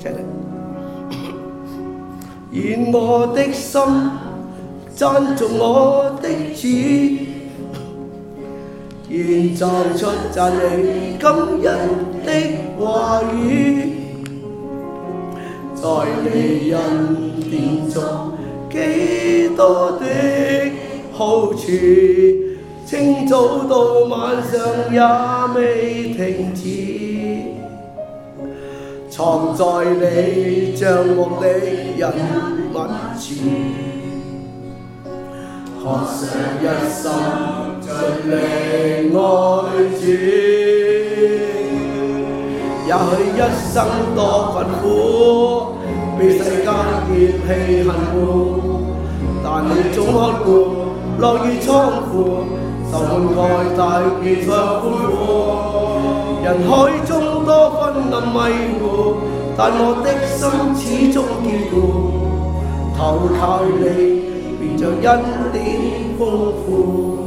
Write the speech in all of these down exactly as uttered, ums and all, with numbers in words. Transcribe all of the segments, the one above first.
齊嚟。願我的心讚頌我的主，願奏出讚美感恩的話語，在你恩典中幾多的好處，清早到晚上也未停止，藏在你帳幕的隱密處，渴想一心盡力愛主，也許一生多困苦，被世間厭棄恨惡，但你總看顧，樂於倉庫，受滿愛戴結上歡呼。人海中多昏暗迷糊，但我的心始終堅固，投靠你，便像恩典豐富。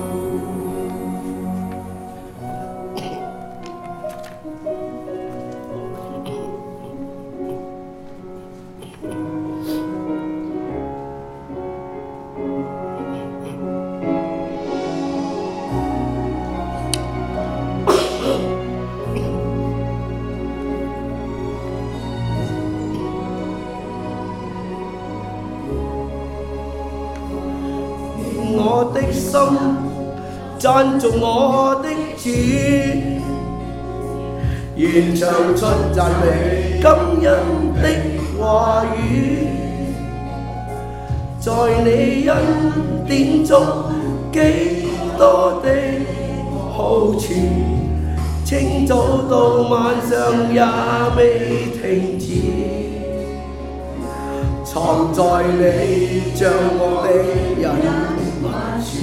我的心讚頌我的主，願唱出讚美感恩的話語，在你恩典中幾多的好處，清早到晚上也未停止，藏在你帳幕的隱密處，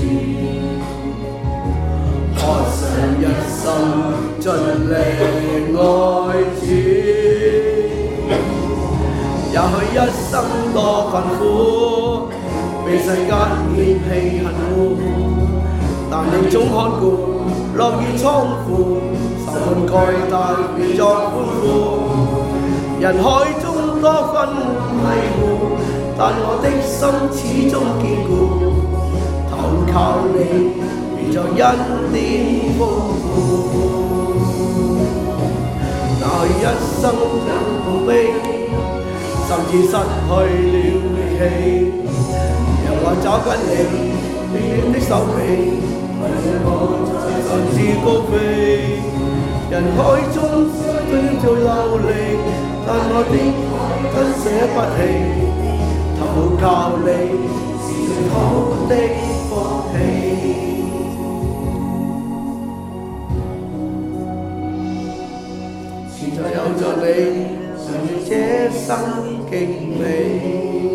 渴想一心盡力愛主，也許一生多困苦，被世間厭棄恨惡，但你總看顧，樂於倉庫，受滿蓋戴便作歡呼。人海中多昏迷糊，但我的心始終堅固，投靠你，便在恩典豐富。那一生很苦悲，甚至失去了力氣，讓我找緊你永遠的手臂，為我甚至高飛。人海中追逐流離，但我的不捨不棄，投靠你是最好的福氣。現在有着你，讓這生極美。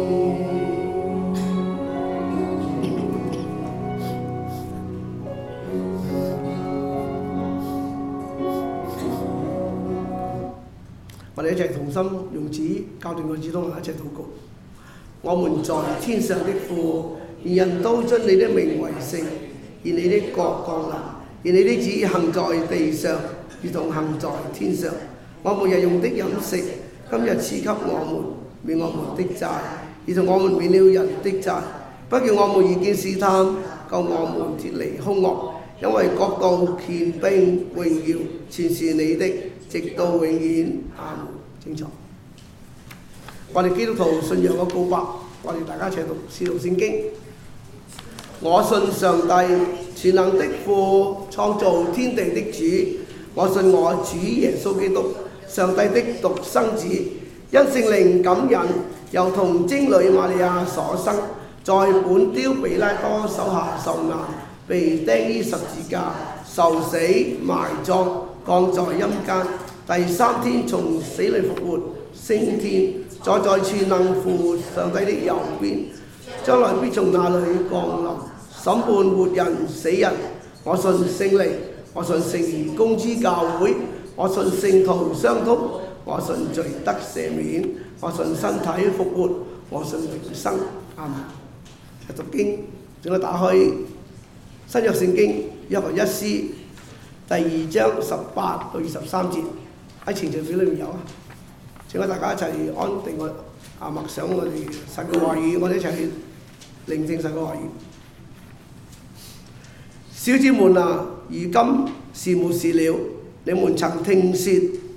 我哋一齊同心用紙教斷個指東，一齊禱告。我們在天上的父，願人都將你的名為聖，願你的國降臨，願你的旨意行在地上，如同行在天上。我們日用的飲食，今日賜給我們，免我們的債，如同我們免了人的債，不叫我們遇見試探，救我們脫離兇惡。因為國度、權柄、榮耀，全是你的，直到永遠。阿門。清楚。我哋基督徒信仰嘅告白，我哋大家一齊讀《使徒聖經》。我信上帝，全能的父，創造天地的主。我信我主耶穌基督，上帝的獨生子，因聖靈感孕，又同貞女瑪利亞所生，在本丟彼拉多手下受難，被釘於十字架，受死埋葬，降在陰間，第三天從死裏復活，升天，坐在全能父上帝的右邊，將來必從那裏降臨，審判活人死人。我信聖靈，我信聖而公之教會，我信聖徒相通，我信罪得赦免，我信身體復活，我信永生。阿們。讀經，請我打開新約聖經約翰一書第二章十八到二十三節，喺程序表裏面有啊。 請我大家一齊安定我啊默想我哋神嘅話語，我哋一齊去聆聽神嘅話語。小子們啊，如今是末時了，你們曾聽說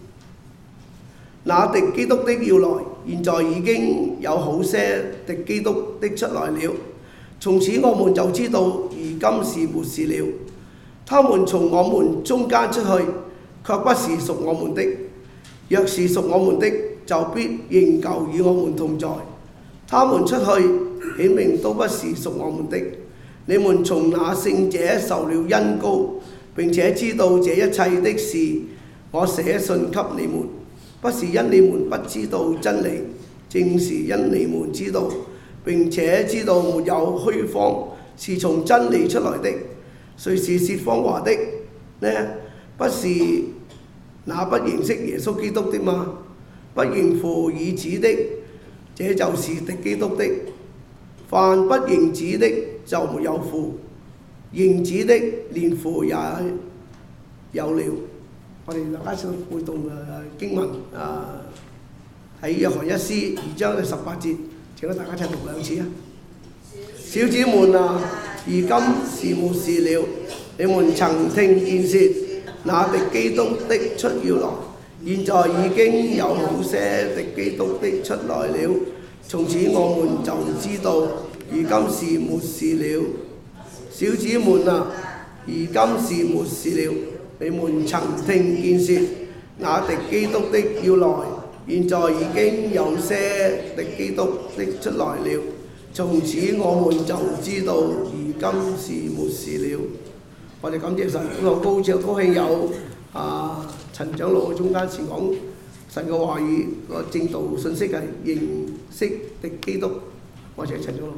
那敵基督的要來，現在已經有好些敵基督的出來了。從此我們就知道，如今是末時了。他們從我們中間出去，卻不是屬我們的；若是屬我們的，就必仍舊與我們同在。他們出去，顯明都不是屬我們的。你們從那聖者受了恩膏，並且知道這一切的事，我寫信給你們，不是因你們不知道真理，正是因你們知道，並且知道沒有虛謊，是從真理出來的。誰是說謊話的呢？不是那不認識耶穌基督的嗎？不認父與子的，這就是敵基督的。凡不認子的，就沒有父；認子的，連父也有了。我哋大家先背讀誒經文啊，喺約翰一書二章嘅十八節，請大家一齊讀兩次啊！小子們啊，如今是末時了，你們曾聽見說那敵基督的出要來，現在已經有好些敵基督的出來了。從此我們就知道，如今是末時了。小子們啊，如今是末時了，你們曾聽見說那敵基督的要來，現在已經有些敵基督的出來了。從此我們就知道，如今是末時了。我哋感謝神，咁我高超高興有啊陳長老喺中間前講神嘅話語個正道信息係認識敵基督。我謝陳長老。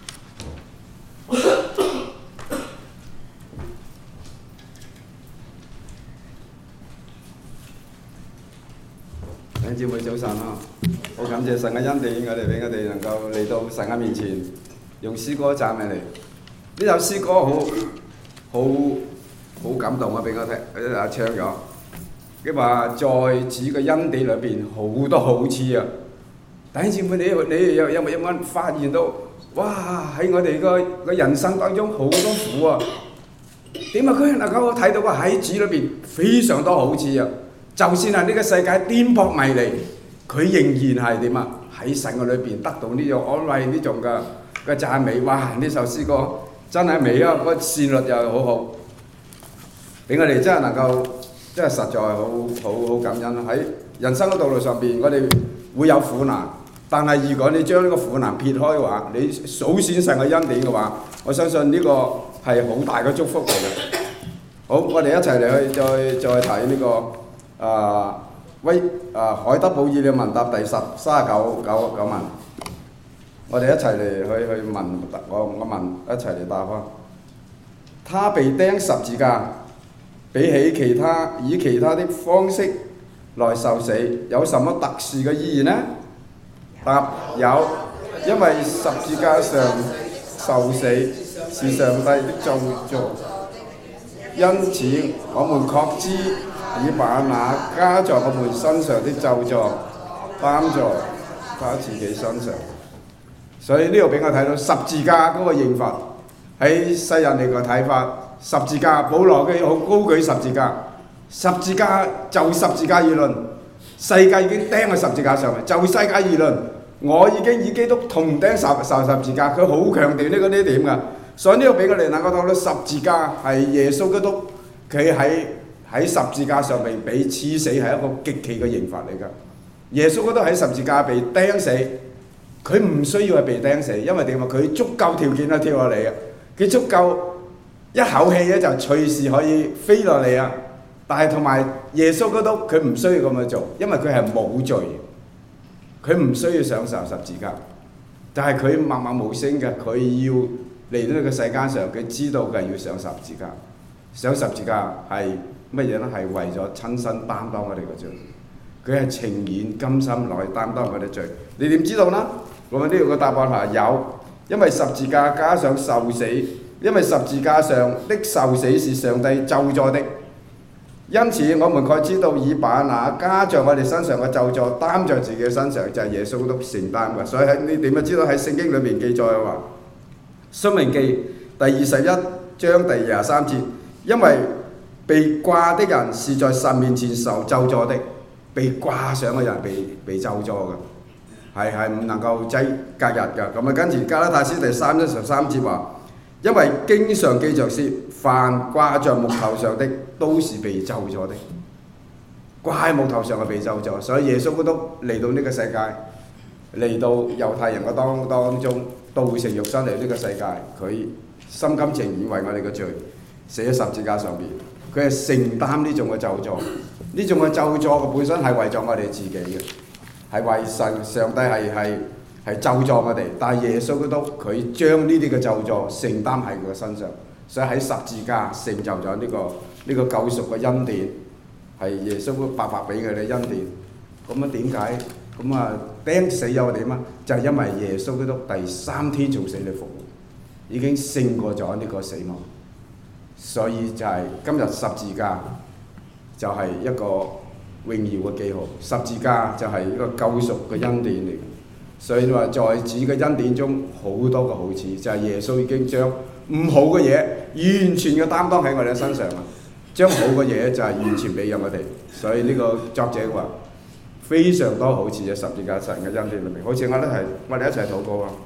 弟兄姊妹早晨啊！好感謝神嘅恩典，我哋俾我哋能夠嚟到神嘅面前，用詩歌讚美你。呢首詩歌好好好感動啊！俾我聽，啊唱咗，佢話在主嘅恩典裏邊好多好處啊！弟兄姊妹，你你有有冇有冇發現到？哇！喺我哋個個人生當中好多苦啊！點解佢能夠睇到個喺主裏邊非常多好處啊？就算係呢個世界顛簸迷離，佢仍然係點啊？喺神嘅裏邊得到呢種安慰，呢種嘅嘅讚美。哇！呢首詩歌真係美啊！個旋律又好好，俾我哋真係能夠，真係實在好好好感恩。喺人生嘅道路上邊，我哋會有苦難，但係如果你將呢個苦難撇開嘅話，你數算神嘅恩典嘅話，我相信呢個係好大嘅祝福嚟嘅。好，我哋一齊嚟去再再睇呢個。啊威啊海德堡爾嘅問答第十三十九九九問，我哋一齊嚟去去問我我問一齊嚟答翻。他被釘十字架，比起其他以其他的方式來受死，有什麼特殊嘅意義呢？答有，因為十字架上受死是上帝的造作，因此我們確知。已把那加在我們身上的咒詛擔在他自己身上，所以呢度俾我睇到十字架嗰個刑罰喺世人嚟個睇法，十字架保羅嘅好高舉十字架，十字架就十字架議論，世界已經釘喺十字架上面，就世界議論，我已經與基督同釘受受十字架，佢好強調呢個呢點㗎，所以呢度俾我哋能夠睇到十字架係耶穌基督佢喺。喺十字架上面被刺死係一個極其嘅刑罰嚟㗎。耶穌嗰度喺十字架被釘死，佢唔需要係被釘死，因為點啊？佢足夠條件啊跳落嚟嘅，佢足夠一口氣咧就隨時可以飛落嚟啊！但係同埋耶穌嗰度佢唔需要咁樣做，因為佢係冇罪，佢唔需要上受十字架。但係佢默默無聲嘅，佢要嚟到呢個世間上，佢知道佢係要上十字架，上十字架係。乜嘢咧？係為咗親身擔當我哋嘅罪，佢係情願甘心來擔當我哋罪。你點知道呢？我問呢度個答案係有，因為十字架加上受死，因為十字架上的受死是上帝咒詛的， 因此我們該知道已把那加在我哋身上嘅咒詛擔在自己嘅身上，就係、是、耶穌都承擔嘅。所以喺你點樣知道喺聖經裏面記載嘅話，《申命記》第二十一章第二十三節，因為被掛的人是在神面前受咒詛的，被掛上嘅人被被咒詛嘅，係係唔能夠擠隔日嘅。咁啊，跟住加拉太書第三章十三節話，因為經上記着說，凡掛在木頭上的都是被咒詛的，掛喺木頭上係被咒詛。所以耶穌基督嚟到呢個世界，嚟到猶太人嘅當當中，道成肉身嚟呢個世界，佢心甘情願為我哋嘅罪死喺十字架上邊。佢係承擔呢種嘅咒詛，呢種嘅咒詛嘅本身係為咗我哋自己嘅，係為神上帝係係係咒詛我哋，但係耶穌基督佢將呢啲嘅咒詛承擔喺佢嘅身上，所以喺十字架成就咗呢、這個呢、這個救贖嘅恩典，係耶穌白白俾佢哋恩典。咁啊點解？咁啊釘死又點啊？就係、是、因為耶穌基督第三天從死裏復活，已經勝過咗呢個死亡。所以就係今日十字架就係一個榮耀嘅記號，十字架就係一個救贖嘅恩典嚟。所以你話在此嘅恩典中好多個好處，就係、是、耶穌已經將唔好嘅嘢完全嘅擔當喺我哋身上啦，將好嘅嘢就係完全俾咗我哋。所以呢個作者話非常多好處嘅十字架神嘅恩典裏面，好似我哋係我哋一齊禱告啊！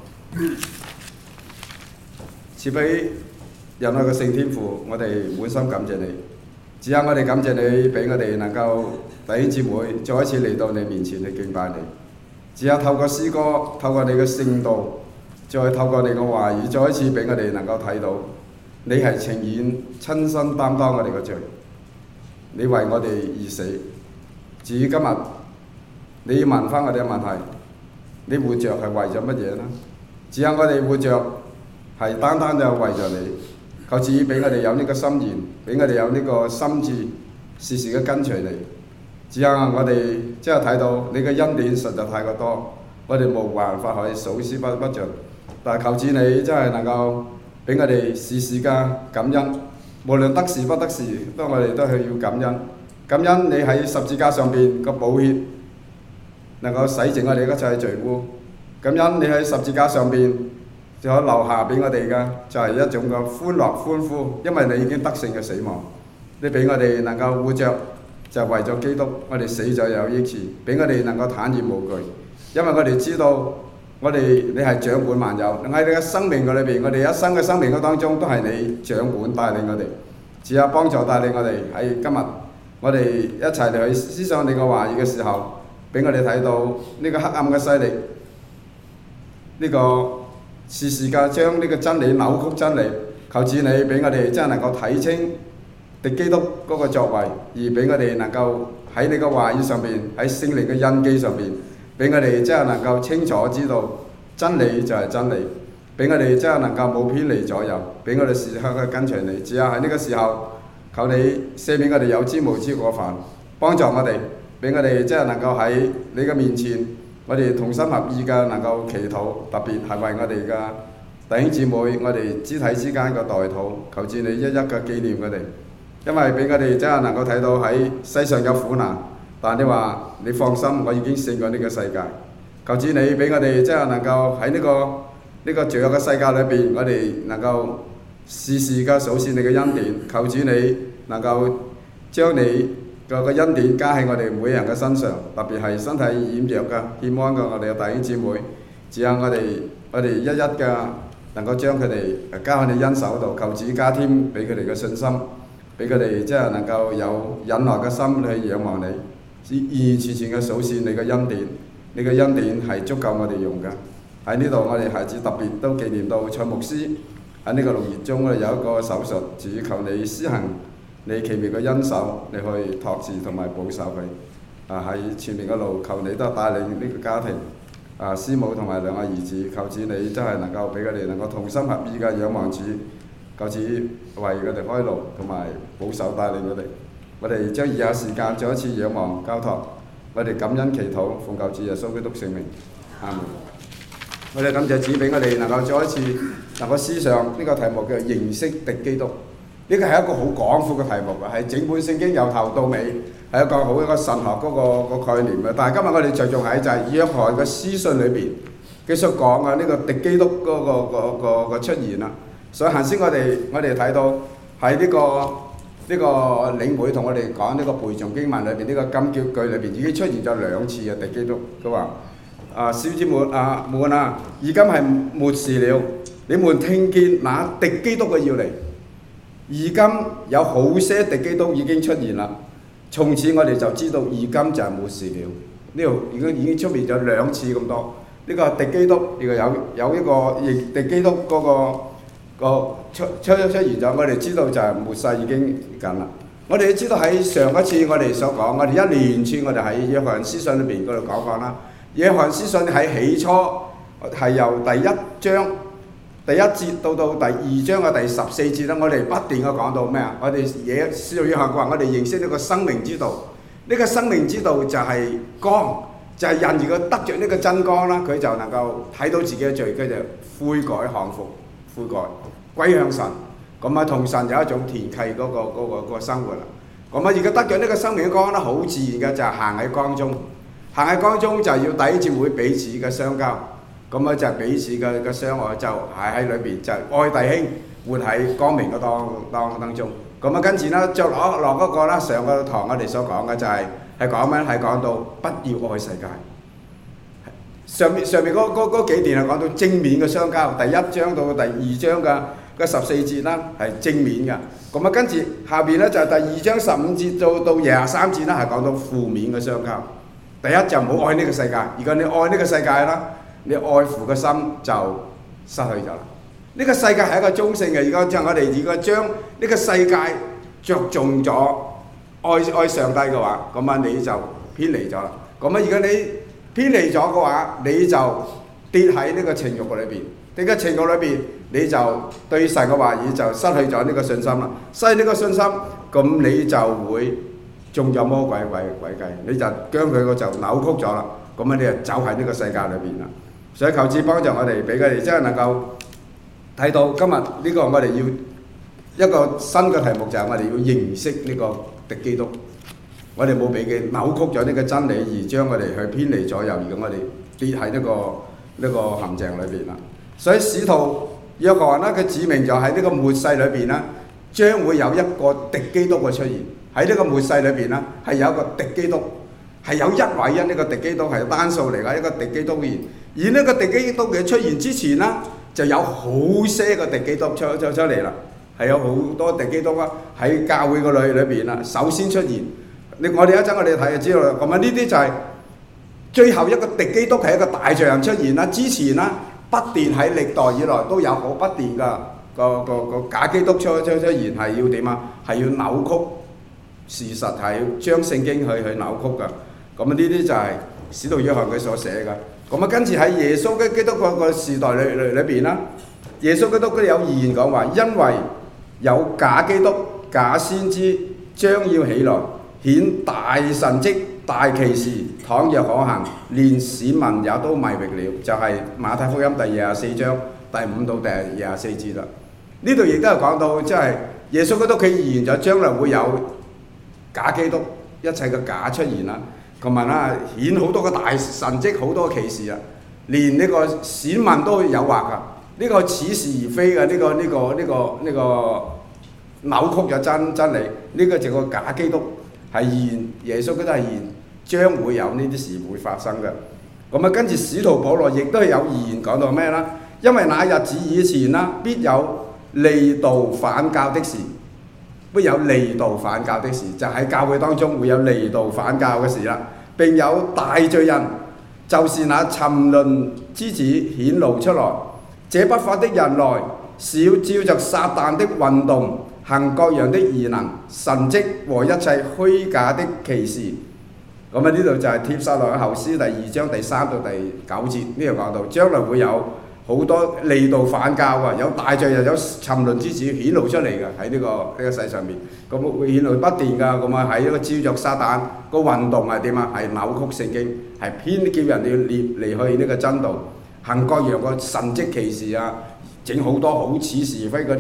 賜俾仁愛嘅聖天父，我哋滿心感謝你。只有我哋感謝你，俾我哋能夠弟兄姊妹再一次嚟到你面前去敬拜你。只有透過詩歌，透過你嘅聖道，再透過你嘅話語，再一次俾我哋能夠睇到你係呈現親身擔當我哋嘅罪，你為我哋而死。至於今日你要問翻我哋嘅問題，你活着係為咗乜嘢呢？只有我哋活着係單單就為咗你。求主俾我哋有呢個心願，俾我哋有呢個心志，時時嘅跟隨你。只有我哋即係睇到你嘅恩典實在太過多，我哋冇辦法可以數之不不盡。但係求主你真係能夠俾我哋時時嘅感恩，無論得時不得時，都我哋都係要感恩。感恩你喺十字架上邊個寶血能夠洗淨我哋一切罪污。感恩你喺十字架上邊就可留下俾我哋嘅就係、是、一種嘅歡樂歡呼，因為你已經得勝嘅死亡，你俾我哋能夠活着就為咗基督，我哋死咗有益處，俾我哋能夠坦然無懼，因為我哋知道我哋你係掌管萬有，喺你嘅生命嘅裏邊，我哋一生嘅生命嘅當中都係你掌管帶領我哋，只有幫助帶領我哋喺今日，我哋一齊嚟去思想你嘅話語嘅時候，俾我哋睇到呢個黑暗嘅勢力，呢、這個時時間將呢個真理扭曲真理，求主你俾我哋真係能夠睇清敵基督嗰個作為，而俾我哋能夠喺你嘅話語上邊，喺聖靈嘅印記上邊，俾我哋真係能夠清楚知道真理就係真理，俾我哋真係能夠冇偏離左右，俾我哋時刻去跟隨你。只有喺呢個時候，求你赦免我哋有知無知過犯，幫助我哋，俾我哋真係能夠喺你嘅面前，我哋同心合意嘅能夠祈禱，特別係為我哋嘅弟兄姊妹，我哋肢體之間嘅代禱，求主你一一嘅紀念我哋，因為俾我哋真係能夠睇到喺世上有苦難，但你話你放心，我已經勝過呢個世界。求主你俾我哋真係能夠喺呢個呢個罪惡嘅世界裏邊，我哋能夠時時嘅數算你嘅恩典。求主你能夠將你個個恩典加喺我哋每人嘅身上，特別係身體軟弱嘅、欠安嘅我哋嘅弟兄姊妹，只有我哋我哋一一嘅能夠將佢哋交喺你恩手度，求主加添俾佢哋嘅信心，俾佢哋即係能夠有忍耐嘅心去仰望你，完完全全嘅數算你嘅恩典，你嘅恩典係足夠我哋用嘅。喺呢度我哋孩子特別都紀念到蔡牧師喺呢個六月中，我哋有一個手術，主求你施行你奇妙嘅恩手，你去托住同埋保守佢。啊喺前面嘅路，求你都帶領呢個家庭，啊師母同埋兩個兒子，求主你真係能夠俾佢哋能夠同心合意嘅仰望主，求主為佢哋開路同埋保守帶領佢哋。我哋將以下時間再一次仰望交託，我哋感恩祈禱，奉救主耶穌基督聖名，阿門。我哋感謝主俾我哋能夠再一次能夠思想呢個題目叫認識敵基督。 呢個係一個好廣闊嘅題目㗎，係整本聖經由頭到尾係一個好一個神學嗰、那個那個概念嘅。但係今日我哋着重喺就係約翰嘅書信裏邊佢所講嘅呢個敵基督嗰、那個、那個、那個那個出現啦。所以頭先我哋我哋睇到喺呢、這個呢、這個領會同我哋講呢個背誦經文裏邊呢、這個金叫句裏邊已經出現咗兩次嘅敵基督。佢話：啊，小子們啊們啊，而今係末時了，你們聽見那敵基督嘅要嚟。而今有好些敵基督已經出現啦，從此我哋就知道而今就係末時了。呢度已經已經出現咗兩次咁多。呢、這個敵基督，呢個有有一個亦敵基督嗰、那個。個出出出現咗，我哋知道就係末世已經緊啦。我哋都知道喺上一次我哋所講，我哋一連串我哋喺約翰書信裏邊嗰度講過啦。約翰書信喺起初係由第一章第一節到到第二章嘅第十四節啦，我哋不斷嘅講到咩啊？我哋嘢使徒約翰話：我哋認識呢個生命之道，呢、這個生命之道就係光，就係、是、人如果得着呢個真光啦，佢就能夠睇到自己嘅罪，佢就悔改降服。悔改歸向神，咁啊同神有一種團契嗰、那個嗰、那個那個生活啦。咁啊而家得咗呢個生命嘅光咧，好自然嘅就係行喺光中，行喺光中就係要弟兄姊妹彼此嘅相交，咁啊就係彼此嘅嘅相愛，就係喺裏邊就係愛弟兄，活喺光明嘅當當當中。咁啊跟住咧就落落嗰個啦，上個堂我哋所講嘅就係係講咩？係講到不要愛世界。上面上面嗰嗰嗰幾段係講到正面嘅相交，第一章到第二章嘅嘅十四節啦係正面嘅，咁啊跟住下邊咧就係第二章十五節到到廿三節啦係講到負面嘅相交。第一就唔好愛呢個世界，如果你愛呢個世界啦，你愛父嘅心就失去咗啦。呢個世界係一個中性嘅，如果即係我哋如果將呢個世界着重咗愛愛上帝嘅話，咁啊你就偏離咗啦。咁啊如果你偏離咗嘅話，你就跌喺呢個情慾裏邊。呢個情慾裏邊，你就對神嘅話語就失去咗呢個信心啦。失去呢個信心，咁你就會中咗魔鬼鬼鬼計，你就將佢個就扭曲咗啦。咁啊，你就走喺呢個世界裏邊啦。所以求主幫助我哋，俾佢哋真係能夠睇到今日呢個我哋要一個新嘅題目，就係我哋要認識呢個敵基督。我哋冇俾佢扭曲咗呢個真理，而將我哋去偏離左右，而咁我哋跌喺呢個呢個陷阱裏邊啦。所以使徒約翰啦，佢指明就喺呢個末世裏邊啦，將會有一個敵基督嘅出現。喺呢個末世裏邊啦，係有一個敵基督，係有一位啊！呢個敵基督係單數嚟㗎，一個敵基督嘅。而呢個敵基督嘅出現之前啦，就有好些個敵基督出出出嚟啦，係有好多敵基督啊喺教會個裏裏邊啦，首先出現。你我哋一陣我哋睇就知道啦。咁啊呢啲就係最後一個敵基督係一個大罪人出現啦。之前啦不斷喺歷代以來都有好不斷㗎個個個假基督出出出現，係要點啊？係要扭曲事實，係要將聖經去去扭曲㗎。咁啊呢啲就係使徒約翰佢所寫㗎。咁啊跟住喺耶穌嘅基督個個時代裏裏裏邊啦，耶穌基督都有預言講話，因為有假基督、假先知將要起來。顯大神蹟、大奇事，倘若可行，連市民也都迷惑了。就係、是、馬太福音第廿四章第五到第廿四節啦。呢度亦都係講到，即係耶穌基督佢預言咗將來會有假基督，一切嘅假出現啦。同埋啦，顯好多個大神蹟、好多奇事啊，連呢個市民都誘惑㗎。呢、這個似是而非嘅，呢、這個呢、這個呢、這個呢、這個扭曲咗真真理。呢、這個就個假基督。係言耶穌嗰啲係言將會有呢啲事會發生嘅。咁啊跟住使徒保羅亦都係有預言講到咩啦？因為那日子以前啦，必有離道反教的事，必有離道反教的事，就喺教會當中會有離道反教嘅事啦。並有大罪人，就是那沉淪之子顯露出來。這不法的人來，是要照着撒旦的運動，行各樣的異能、神蹟和一切虛假的奇事。咁啊呢度就係帖撒羅尼迦後書第二章第三到第九節，呢度講到將來會有好多離道反教啊，有大罪人、有沉淪之子顯露出嚟嘅喺呢個呢、這個世上面，咁會顯露不斷㗎。咁啊喺一個照着撒旦個運動係點啊？係扭曲聖經，係偏叫人哋離離去呢個真道，行各樣個神蹟奇事啊，整好多好似是非嗰啲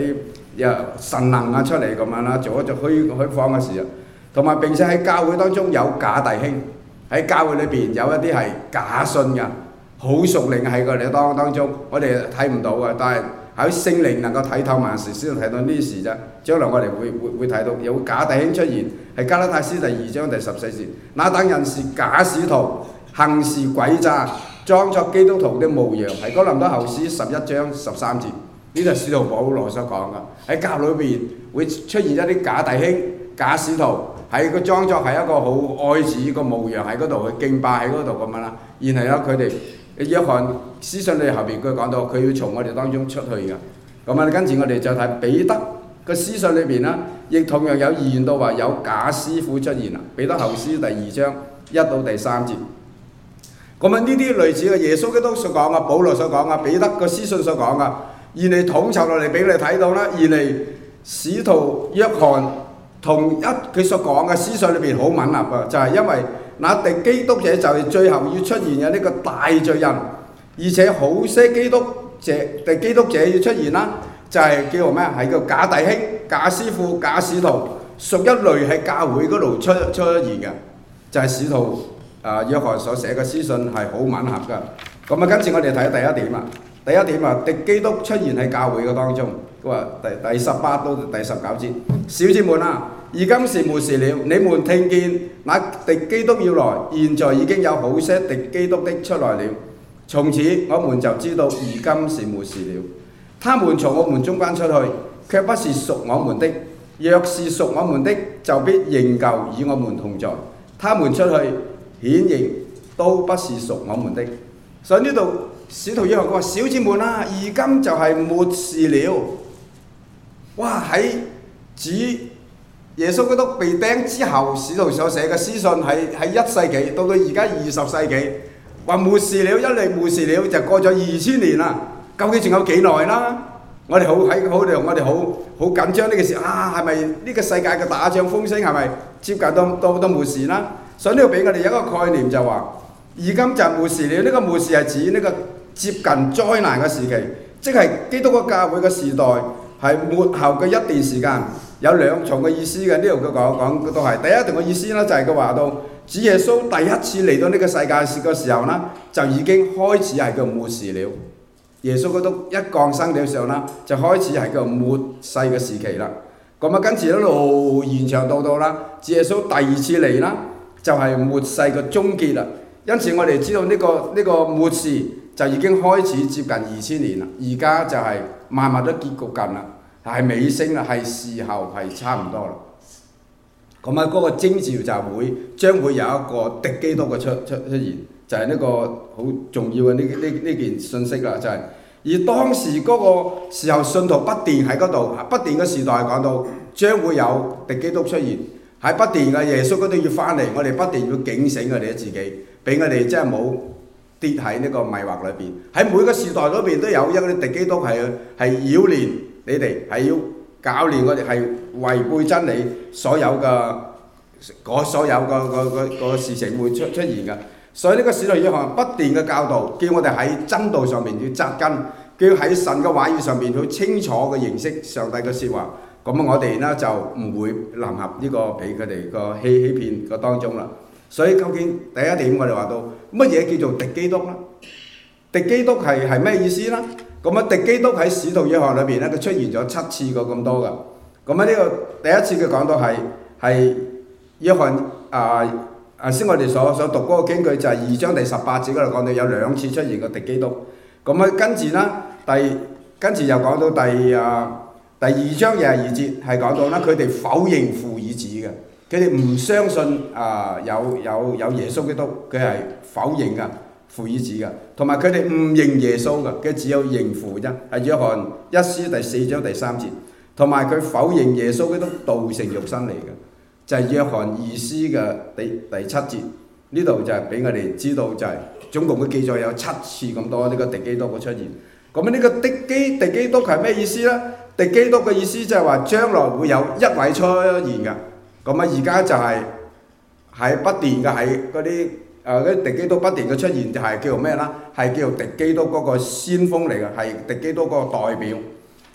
有神能啊出嚟咁樣啦，做一做虛虛謊嘅事啊。同埋並且喺教會當中有假弟兄，喺教會裏邊有一啲係假信嘅，好屬靈喺佢哋當當中，我哋睇唔到嘅，但係喺聖靈能夠睇透萬事，先至睇到呢啲事啫。將來我哋會會會睇到有假弟兄出現，係加拉太書第二章第十四節，那等人是假使徒，行事詭詐，裝作基督徒的模樣，係哥林多後書十一章十三節。呢就係使徒保羅所講嘅，喺教裏邊會出現一啲假弟兄、假使徒，喺個裝作係一個好愛子個模樣喺嗰度去敬拜喺嗰度咁樣啦。然後咧佢哋約翰書信裏後邊佢講到佢要從我哋當中出去嘅。咁啊跟住我哋就睇彼得個書信裏邊啦，亦同樣有預言到話有假師傅出現啦。彼得後書第二章一到第三節。咁啊呢啲類似嘅耶穌基督所講嘅、保羅所講嘅、彼得個書信所講嘅。而你統籌落嚟俾你睇到啦，而你使徒約翰同一佢所講嘅書信裏邊好吻合啊，就係、是、因為那敵基督者就係最後要出現嘅呢個大罪人，而且好些基督者敵基督者要出現啦，就係、是、叫做咩啊？係叫假弟兄、假師傅、假使徒，屬一類喺教會嗰度出出現嘅，就係、是、使徒啊約翰所寫嘅書信係好吻合噶。咁啊，跟住我哋睇第一點啊。第一點啊，敵基督出現喺教會嘅當中，佢話第第十八到第十九節，小子們啊，而今是末時了，你們聽見那敵基督要來，現在已經有好些敵基督的出來了，從此我們就知道而今是末時了。他們從我們中間出去，卻不是屬我們的；若是屬我們的，就必仍舊與我們同在。他們出去，顯然都不是屬我們的。所以呢度。使徒約翰佢話：小子們啊，而今就係末時了。哇！喺主耶穌基督被釘之後，使徒所寫嘅書信喺喺一世紀到到而家二十世紀，話末時了，一嚟末時了就過咗二千年啦。究竟仲有幾耐啦？我哋好喺好哋我哋好好緊張呢個事啊！係咪呢個世界嘅打仗風聲係咪接近到到到末時啦？所以呢度俾我哋有一個概念就話：而今就係末時了。呢、這個末時係指呢、這個。接近災難嘅時期，即係基督嘅教會嘅時代係末後嘅一段時間，有兩重嘅意思嘅。呢度佢講講都係第一段嘅意思啦，就係佢話到主耶穌第一次嚟到呢個世界嘅時候啦，就已經開始係叫末時了。耶穌基督一降生嘅時候啦，就開始係叫末世嘅時期啦。咁啊，跟住一路延長到到啦，主耶穌第二次嚟啦，就係、是、末世嘅終結啦。因此我哋知道呢、這個呢、這個末時。就已經開始接近二千年啦，而家就係萬物都結局近啦，係尾聲啦，係時候係差唔多啦。咁啊，嗰個徵兆就會將會有一個敵基督嘅出出出現，就係、是、呢個好重要嘅呢呢呢件信息啦，就係、是。而當時嗰個時候，信徒不斷喺嗰度，不斷嘅時代講到將會有敵基督出現，喺不斷嘅耶穌嗰度要翻嚟，我哋不斷要警醒我哋自己，俾我哋真係冇跌喺呢個迷惑裏邊，喺每個時代裏邊都有一啲敵基督係係擾亂你哋，係要教練我哋係違背真理，所有嘅嗰所有個個個個事情會出出現嘅。所以呢個使徒約翰不斷嘅教導，叫我哋喺真道上面要紮根，叫喺神嘅話語上面去清楚嘅認識上帝嘅説話。咁啊，我哋呢就唔會臨合呢個俾佢哋個欺欺騙個當中啦。所以究竟第一點我哋話到乜嘢叫做敵基督啦？敵基督係係咩意思啦？咁啊，敵基督喺使徒約翰裏邊咧，佢出現咗七次過咁多噶。咁啊，呢個第一次佢講到係係約翰啊啊先我哋所所讀嗰個經句就係二章第十八節嗰度講到有兩次出現個敵基督。咁啊，跟住啦，第跟住又講到第啊第二章廿二節係講到啦，佢哋否認父與子嘅。佢哋唔相信啊、呃、有有有耶穌基督，佢係否認噶父與子噶，同埋佢哋唔認耶穌噶，佢只有認父啫。係約翰一書第四章第三節，同埋佢否認耶穌基督道成肉身嚟嘅，就係、是、約翰二書嘅第第七節。呢度就係俾我哋知道就係、是、總共嘅記載有七次咁多呢個敵基督嘅出現。咁呢個敵基敵基督係咩意思咧？敵基督嘅意思就係話將來會有一位出現㗎。咁啊，而家就係喺不斷嘅喺嗰啲誒嗰啲敵基督不斷嘅出現，就係叫做咩啦？係叫做敵基督嗰個先鋒嚟嘅，係敵基督嗰個代表。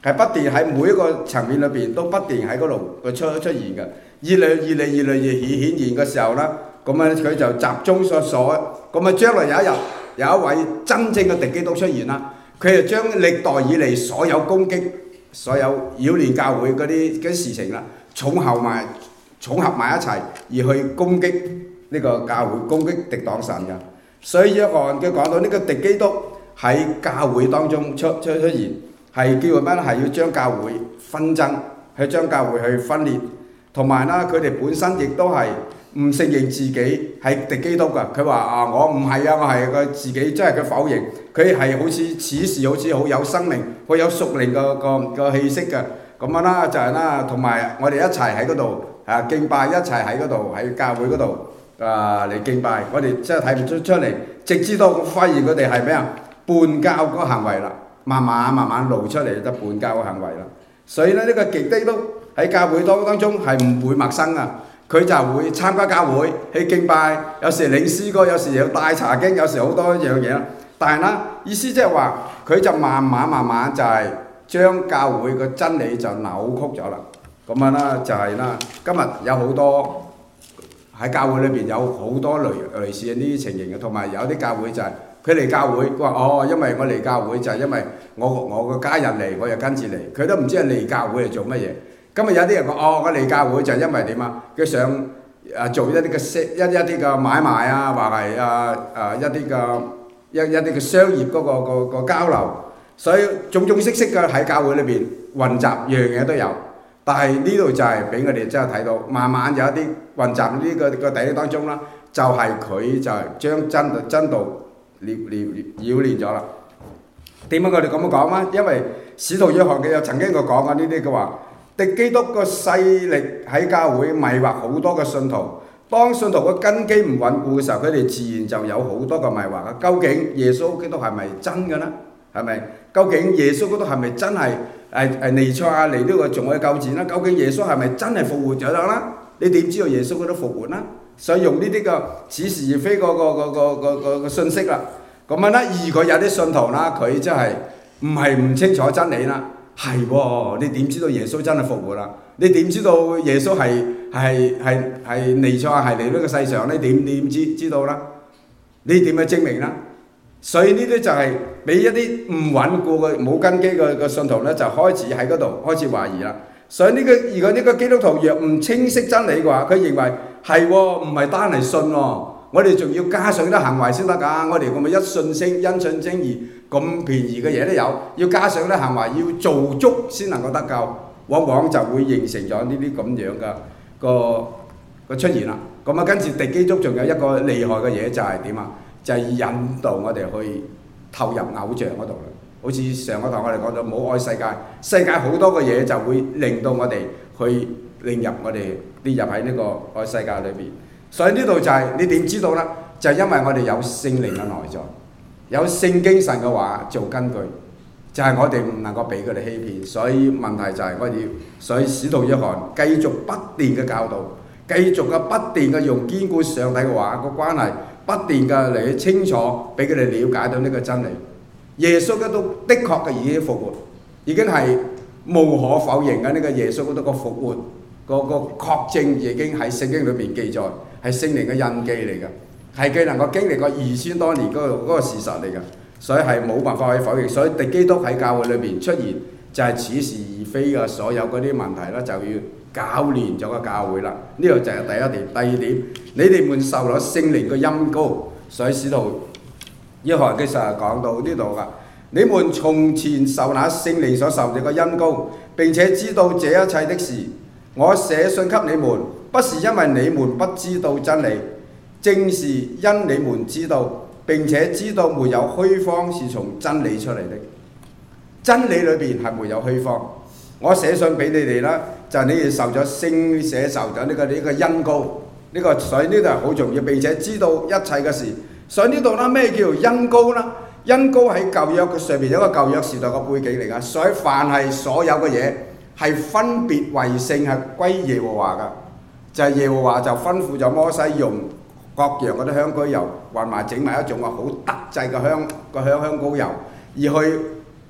係不斷喺每一個層面裏邊都不斷喺嗰度佢出出現嘅，越嚟越嚟越嚟越顯顯現嘅時候啦，咁啊佢就集中所所，咁啊將來有一日有一位真正嘅敵基督出現啦，佢就將歷代以嚟所有攻擊、所有擾亂教會嗰啲嗰啲事情啦，重合埋重合埋一齊，而去攻擊呢個教會，攻擊敵擋神嘅。所以約翰佢講到呢個敵基督喺教會當中出出出現，係叫乜咧？係要將教會紛爭，去將教會去分裂，同埋啦，佢哋本身亦都係唔承認自己係敵基督㗎。佢話啊，我唔係啊，我係佢自己，即係佢否認，佢係好似此時好似好有生命，好有屬靈個個個氣息嘅。咁樣啦，就係啦，同埋我哋一齊喺嗰度啊敬拜，一齊喺嗰度喺教會嗰度啊嚟敬拜。我哋真係睇唔出出嚟，直至到我發現佢哋係咩啊？叛教嗰個行為啦，慢慢慢慢露出嚟就叛教嘅行為啦。所以咧，呢個極低都喺教會當當中係唔會陌生啊。佢就會參加教會去敬拜，有時領詩歌，有時有帶查經，有時好多樣嘢。但係咧，意思即係話佢就慢慢慢慢就係將教會嘅真理就扭曲咗啦。咁樣啦，就係啦。今日有好多喺教會裏邊有好多類類似呢啲情形嘅，同埋有啲教會就係佢嚟教會，佢話哦，因為我嚟教會就係因為我我個家人嚟，我又跟住嚟，佢都唔知係嚟教會係做乜嘢。今日有啲人講哦，我嚟教會就係因為點啊？佢想誒做一啲嘅一一啲嘅買賣啊，或係啊啊一啲嘅一一啲嘅商業嗰個個個交流，所以種種色色嘅喺教會裏邊混雜，樣嘢都有。但係呢度就係俾我哋真係睇到，慢慢有一啲混雜呢個個底當中啦，就係佢就係將真真道擾擾擾亂咗啦。點解我哋咁樣講啊？因為使徒約翰佢有曾經佢講過呢啲嘅話。敵基督個勢力喺教會迷惑好多嘅信徒，當信徒嘅根基唔穩固嘅時候，佢哋自然就有好多嘅迷惑啊！究竟耶穌基督係咪真嘅呢？係咪？究竟耶穌基督係咪真係誒誒彌賽亞嚟呢個仲可以救治呢？究竟耶穌係咪真係復活咗啦？你點知道耶穌基督復活呢？所以用呢啲嘅似是而非個個個個個個個信息啦。咁樣咧，如果有啲信徒啦，佢真係唔係唔清楚真理啦。係喎，你點知道耶穌真係復活啦？你點知道耶穌係係係係彌賽亞係嚟呢個世上咧？你點點知知道啦？你點去證明啦？所以呢啲就係俾一啲唔穩固嘅冇根基嘅嘅信徒咧，就開始喺嗰度開始懷疑啦。所以呢個如果呢個基督徒若唔清晰真理嘅話，佢認為係喎，唔係單嚟信喎。我哋仲要加上啲行為先得㗎，我哋咁咪一信稱因信稱義咁便宜嘅嘢都有，要加上啲行為要做足先能夠得救，往往就會形成咗呢啲咁樣嘅個個出現啦。咁啊，跟住敵基督仲有一個厲害嘅嘢就係點啊？就係、是、引導我哋去投入偶像嗰度啦。好似上個堂我哋講到冇愛世界，世界好多嘅嘢就會令到我哋去令入我哋跌入喺呢個愛世界裏邊。所以呢度就係、是、你點知道啦？就係、是、因為我哋有聖靈嘅內在，有聖經神嘅話做根據，就係、是、我哋唔能夠俾佢哋欺騙。所以問題就係我哋，所以使徒約翰繼續不斷嘅教導，繼續嘅不斷嘅用堅固上帝嘅話個關係，不斷嘅嚟清楚俾佢哋了解到呢個真理。耶穌基督的確嘅已經復活，已經係無可否認嘅呢個耶穌基督個復活。個個確證已經喺聖經裏邊記載，係聖靈嘅印記嚟嘅，係佢能夠經歷過二千多年嗰、那個嗰、那個事實嚟嘅，所以係冇辦法去否認。所以敵基督喺教會裏邊出現，就係似是而非嘅所有嗰啲問題啦，就要搞亂咗個教會啦。呢個就係第一點。第二點，你哋們受咗聖靈嘅恩膏，所以使徒約翰其實係講到呢度㗎。你們從前受那聖靈所受嘅恩膏，並且知道這一切的事。我寫信給你們，不是因為你們不知道真理，正是因你們知道，並且知道沒有虛謊是從真理出嚟的。真理裏邊係沒有虛謊。我寫信俾你哋啦，就係、是、你哋受咗聖寫受咗呢個呢、這個恩膏，呢、這個所以呢度係好重要，並且知道一切嘅事。所以呢度啦，咩叫恩膏啦？恩膏喺舊約嘅上邊有一個舊約時代嘅背景嚟㗎，所以凡係所有嘅嘢。係分別為聖，係歸耶和華㗎，就係、是、耶和華就吩咐咗摩西用各樣嗰啲香膏油混埋整埋一種話好特製嘅香個香香膏油，而去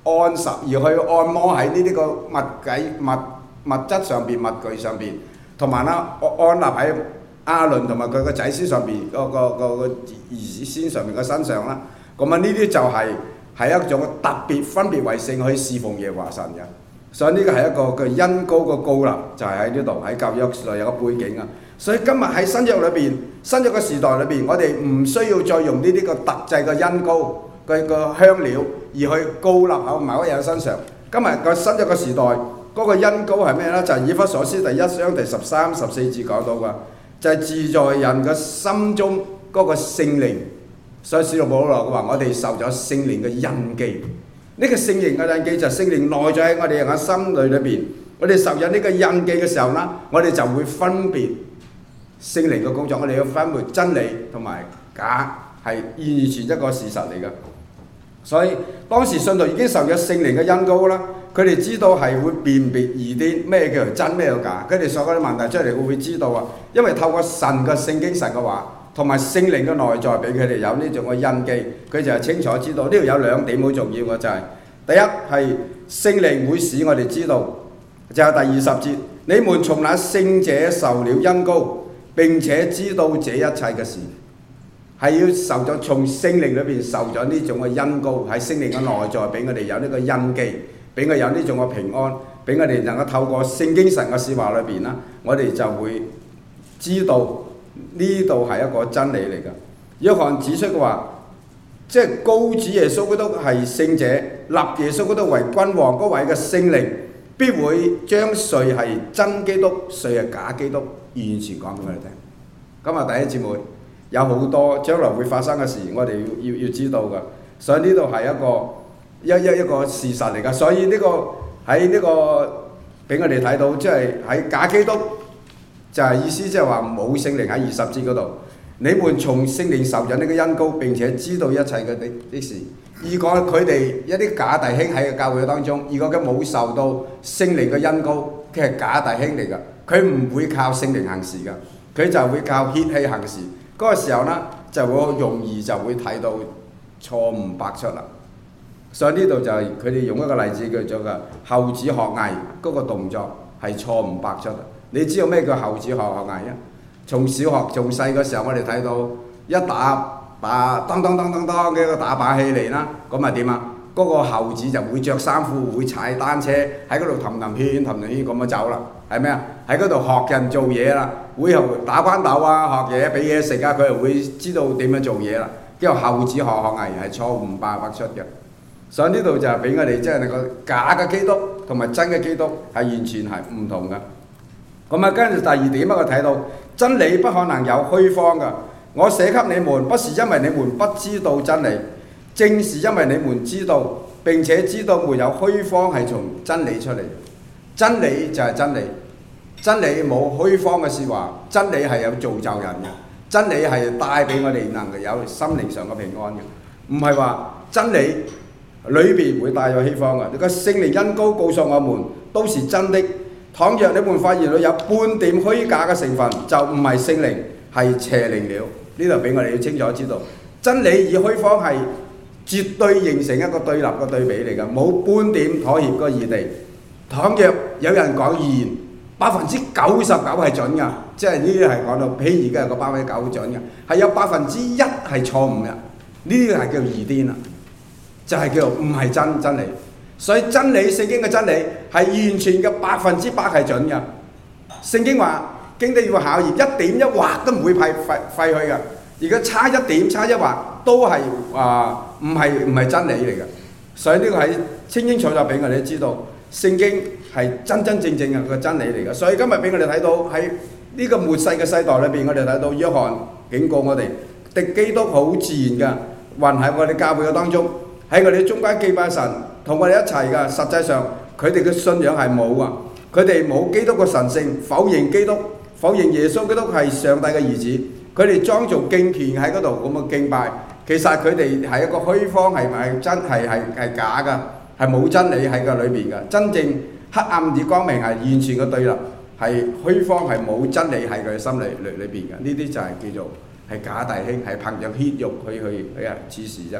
按實而去按摩喺呢啲個物計物物質上邊、物具上邊，同埋啦安立喺亞倫同埋佢個仔孫上邊個個個個兒子先上面嘅身上啦。咁啊呢啲就係、是、係一種特別分別為聖去侍奉耶和華神嘅。所以呢個係一個嘅恩膏嘅膏立，就係喺呢度喺舊約時代有個背景啊。所以今日喺新約裏邊，新約嘅時代裏邊，我哋唔需要再用呢啲個特製嘅恩膏嘅個香料而去膏立喺某一人身上。今日個新約嘅時代，嗰、那個恩膏係咩呢？就係、是、以弗所書第一章第十三、十四節講到嘅，就係、是、自在人嘅心中嗰個聖靈。所以使徒保羅嘅話，我哋受咗聖靈嘅印記。呢、這個聖靈嘅印記就係聖靈內在喺我哋人嘅心裏裏邊。我哋受咗呢個印記嘅時候呢，我哋就會分別聖靈嘅工作，我哋要分別真理同埋假，係完全一個事實嚟㗎。所以當時信徒已經受咗聖靈嘅恩膏啦，佢哋知道係會辨別異端，咩叫做真咩叫假。佢哋所講啲問題出嚟，會唔會知道啊？因為透過神嘅聖經、神嘅話同埋聖靈嘅內在，俾佢哋有呢種嘅印記，佢就係清楚知道。呢度有兩點好重要嘅，就係、是、第一係聖靈會使我哋知道，就係、是、第二十節，你們從那聖者受了恩膏，並且知道這一切嘅事，係要受咗從聖靈裏邊受咗呢種嘅恩膏，喺聖靈嘅內在俾我哋有呢個印記，俾我有呢種嘅平安，俾我哋能夠透過聖經神嘅説話裏邊啦，我哋就會知道呢度係一個真理嚟㗎。約翰指出嘅話，即係高主耶穌基督係聖者，立耶穌基督為君王嗰位嘅聖靈，必會將誰係真基督，誰係假基督，完全講俾我哋聽。今日第一節目有好多將來會發生嘅事，我哋要要要知道㗎。所以呢度係一個一一一個事實嚟㗎。所以呢個喺呢個俾我哋睇到，即係喺假基督就係意思即係話冇聖靈喺二十節嗰度。你們從聖靈受咗呢個恩膏，並且知道一切嘅的的事。如果佢哋一啲假弟兄喺教會當中，如果佢冇受到聖靈嘅恩膏，佢係假弟兄嚟㗎，佢唔會靠聖靈行事㗎，佢就會靠血氣行事。嗰、那個時候呢，就會容易就會睇到錯誤百出啦。所以呢度就係佢哋用一個例子叫做嘅猴子學藝嗰個動作係錯誤百出。你知道咩叫猴子學學藝啊？從小學從細嘅時候，我哋睇到一打打當當當當當嘅一個打靶器嚟啦，咁咪點啊？嗰、那個猴子就會着衫褲，會踩單車喺嗰度氹氹圈氹氹圈咁樣走啦，係咩啊？喺嗰度學人做嘢啦，會又打關鬥啊，學嘢俾嘢食啊，佢又會知道點樣做嘢啦。叫做猴子學學藝係錯誤百百出嘅。所以呢度就係俾我哋即係個假嘅基督同埋真嘅基督係完全係唔同嘅。咁啊，跟住第二點啊，我睇到真理不可能有虛謊㗎。我寫給你們，不是因為你們不知道真理，正是因為你們知道並且知道沒有虛謊係從真理出嚟。真理就係真理，真理冇虛謊嘅説話，真理係有造就人嘅，真理係帶俾我哋能夠有心靈上嘅平安嘅，唔係話真理裏邊會帶有虛謊嘅。你個聖靈恩膏告訴我們都是真的。倘若你們發現裏有半點虛假嘅成分，就唔係聖靈，係邪靈了。呢度俾我哋要清楚知道，真理與虛謊係絕對形成一個對立嘅對比嚟㗎，冇半點妥協嘅餘地。倘若有人講預言，百分之九十九係準㗎，即係呢啲係講到譬如而家有個百分之九準嘅，係有百分之一係錯誤嘅，呢啲係叫異端啦，就係、是、叫唔係真真理。所以真理聖經嘅真理係完全嘅百分之百係準嘅。聖經話經得要考驗，一點一劃都唔會廢廢廢去嘅。如果差一點差一劃都係啊唔係唔係真理嚟嘅。所以呢個係清清楚楚俾我哋知道，聖經係真真正正嘅個真理嚟嘅。所以今日俾我哋睇到喺呢個末世嘅世代裏邊，我哋睇到約翰警告我哋，敵基督好自然嘅混喺我哋教會嘅當中，喺我哋中間祭拜神。同我哋一齊㗎，實際上佢哋嘅信仰係冇啊！佢哋冇基督嘅神性，否認基督，否認耶穌基督係上帝嘅兒子。佢哋裝造敬虔喺嗰度咁嘅敬拜，其實佢哋係一個虛謊，係咪真係係係假㗎？係冇真理喺個裏邊㗎。真正黑暗與光明係完全嘅對立，係虛謊係冇真理喺佢心裏裏裏邊㗎。呢啲就係叫做係假弟兄，係憑着血肉去去去啊指示啫。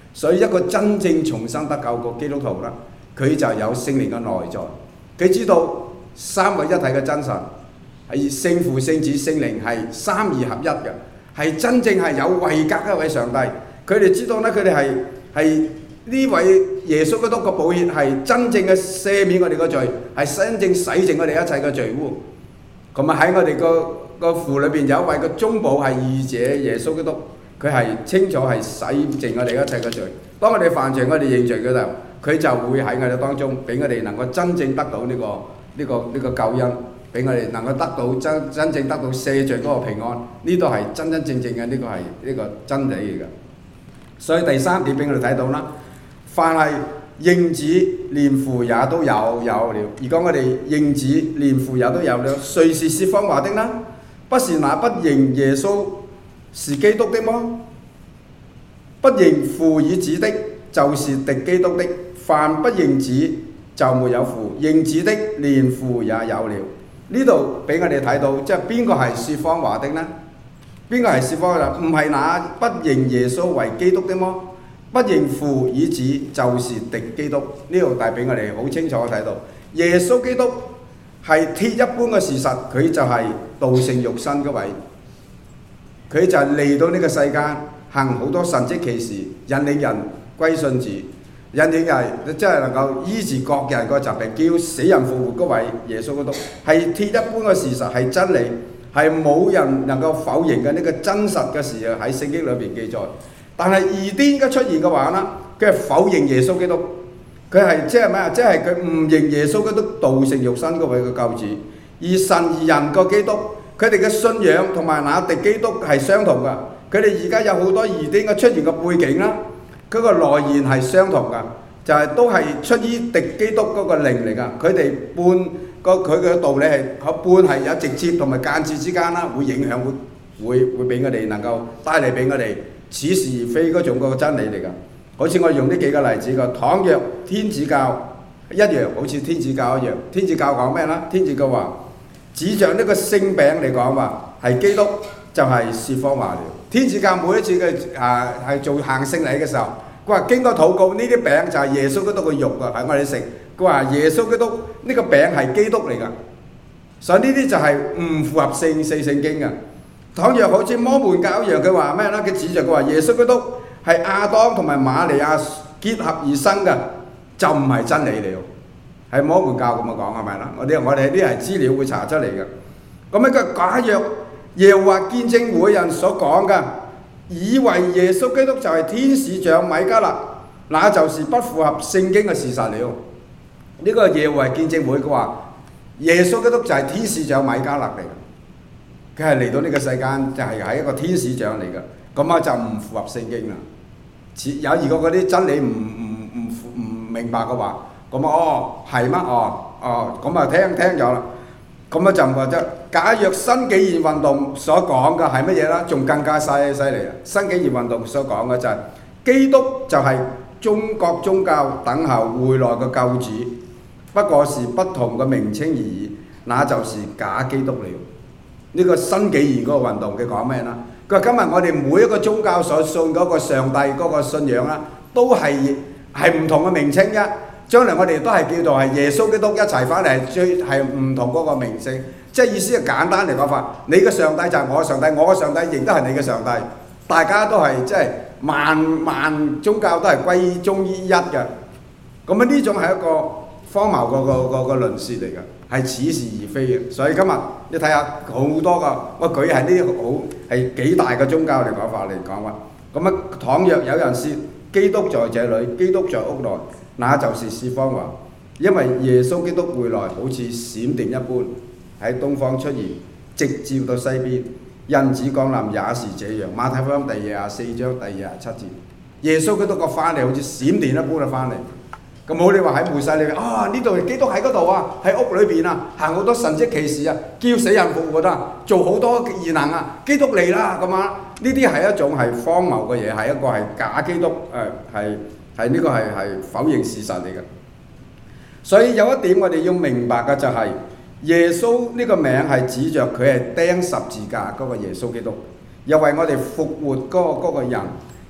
所以一個真正重生得救嘅基督徒啦，佢就有聖靈嘅內在，佢知道三位一體嘅真神係聖父、聖子、聖靈係三而合一嘅，係真正係有位格嘅一位上帝。佢哋知道咧，佢哋係係呢位耶穌基督嘅寶血係真正嘅赦免我哋嘅罪，係真正洗淨我哋一切嘅罪污。咁啊喺我哋個個父裏邊有一位嘅中保係義者耶穌基督，佢係清楚係洗淨我哋一切嘅罪。當我哋犯罪，我哋認罪嘅時候，佢就會喺我哋當中俾我哋能夠真正得到呢個呢個呢個救恩，俾我哋能夠得到真真正得到赦罪嗰個平安。呢度係真真正正嘅，呢個係呢個真理嚟嘅。所以第三點俾我哋睇到啦，凡係認子連父也都有有了。如果我哋認子連父也都有了，誰是說謊話的呢？不是那不認耶穌是基督的麼？不認父與子的，就是敵基督的。凡不認子，就沒有父；認子的，連父也有了。呢度俾我哋睇到，即係邊個係說謊話的呢？邊個係說謊話？唔係那不認耶穌為基督的麼？不認父與子，就是敵基督。呢度帶俾我哋好清楚睇到，耶穌基督係鐵一般嘅事實，佢就係道成肉身嗰位，佢就嚟到呢個世間行好多神蹟奇事，引領人歸信主，引領人即係能夠醫治各人個疾病，叫死人復活嗰位耶穌基督係鐵一般嘅事實，係真理，係冇人能夠否認嘅呢個真實嘅事啊！喺聖經裏邊記載。但係異端一出現嘅話啦，佢係否認耶穌基督，佢係即係咩啊？即係佢唔認耶穌基督道成肉身嗰位嘅救主，而神而人個基督，佢哋嘅信仰同埋那敵基督係相同㗎。佢哋而家有好多異端嘅出現嘅背景啦，佢個來源係相同㗎，就係、是、都係出於敵基督嗰個靈嚟㗎。佢哋半個佢嘅道理係半係有直接同埋間接之間啦，會影響會會會俾我哋能夠帶嚟俾我哋似是而非嗰種嗰個真理嚟㗎。好似我用呢幾個例子個，倘若天主教一樣，好似天主教一樣，天主教講咩啦？天主教話指着呢個聖餅嚟講話係基督，就係說謊話了。天主教每一次嘅啊係做行聖禮嘅時候，佢話經過禱告，呢啲餅就係耶穌基督嘅肉啊，係我哋食。佢話耶穌基督呢個餅係基督嚟㗎，所以呢啲就係唔符合聖四聖經㗎。倘若好似摩門教一樣，佢話咩咧？佢指着佢話耶穌基督係亞當同埋瑪利亞結合而生嘅，就唔係真理嚟喎。係摩門教咁樣講係咪啦？我哋我哋啲係資料會查出嚟嘅。咁一個假若耶和華見證會人所講嘅，以為耶穌基督就係天使長米迦勒，那就是不符合聖經嘅事實了。呢、這個耶和華見證會佢話耶穌基督就係天使長米迦勒嚟嘅，佢係嚟到呢個世間就係係一個天使長嚟嘅，咁啊就唔符合聖經啦。有如果嗰啲真理唔唔唔唔明白嘅話，咁啊哦係乜哦哦咁啊聽聽咗啦，咁啊就唔覺得。假若新紀元運動所講嘅係乜嘢啦？仲更加犀犀利啊！新紀元運動所講嘅就係、是、基督就係中國宗教等候回來嘅救主，不過是不同嘅名稱而已，那就是假基督了。呢、這個新紀元嗰個運動佢講咩啦？佢話今日我哋每一個宗教所信嗰個上帝嗰個信仰啦，都係係唔同嘅名稱啫。將來我哋都係叫做係耶穌基督一齊翻嚟，最係唔同嗰個名稱。即係意思係簡單嚟講法，你嘅上帝就係我嘅上帝，我嘅上帝亦都係你嘅上帝，大家都係即係萬萬宗教都係歸宗於一嘅。咁啊呢種係一個荒謬個個個個論説嚟嘅，係似是而非嘅。所以今日你睇下好多個，我舉係呢啲好係幾大嘅宗教嚟講法嚟講話。咁啊，倘若有人説基督在這裏，基督在屋內，那就是說謊話，因為耶穌基督回來好似閃電一般喺東方出現，直照到西邊。人子降臨也是這樣。馬太福音第廿四章第廿七節，耶穌基督個翻嚟好似閃電一般嘅翻嚟。咁好，你話喺末世裏邊啊，呢度基督喺嗰度啊，喺屋裏邊啊，行好多神蹟奇事啊，叫死人復活啊，做好多異能啊，基督嚟啦咁啊！呢啲係一種係荒謬嘅嘢，係一個係假基督，誒係係呢個係係否認事實嚟嘅。所以有一點我哋要明白嘅就係、是。耶穌呢個名係指着佢係釘十字架嗰個耶穌基督，又為我哋復活嗰、那個那個人，